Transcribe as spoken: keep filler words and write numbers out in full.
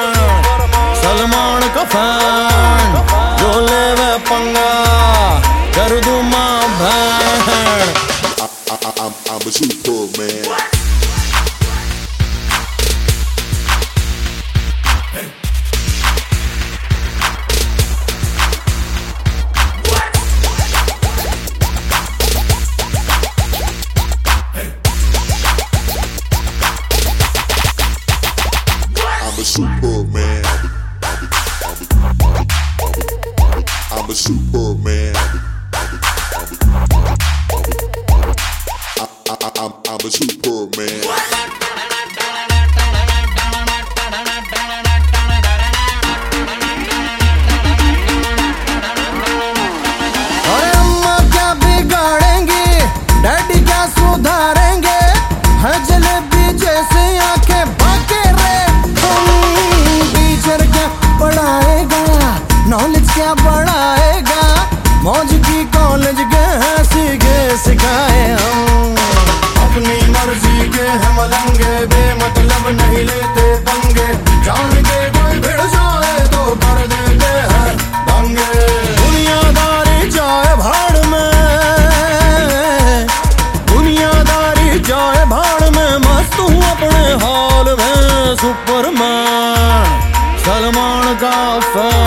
सलमान का फैन जो ले वे पंगा कर दूं मां बहन। I'm a Superman. I'm a Superman. I'm a Superman. I, I, I'm, I'm a Superman. अरे अम्मा क्या बिगाड़ेंगे, डैडी क्या सुधारेंगे, है जलेबी जैसे आंखें बाके रे। टीचर क्या पढ़ाएगा, नॉलेज क्या बढ़ाएगा, मौज की कॉलेज गए सीखे सिखाए हम। अपनी मर्जी के हम लंगे, बेमतलब नहीं लेते पंगे, जान के कोई भिड़ जाए तो कर देते हैं दंगे। दुनियादारी जाए भाड़ में, दुनियादारी जाए भाड़ में, मस्त हूँ अपने हाल में। सुपरमैन सलमान का फैन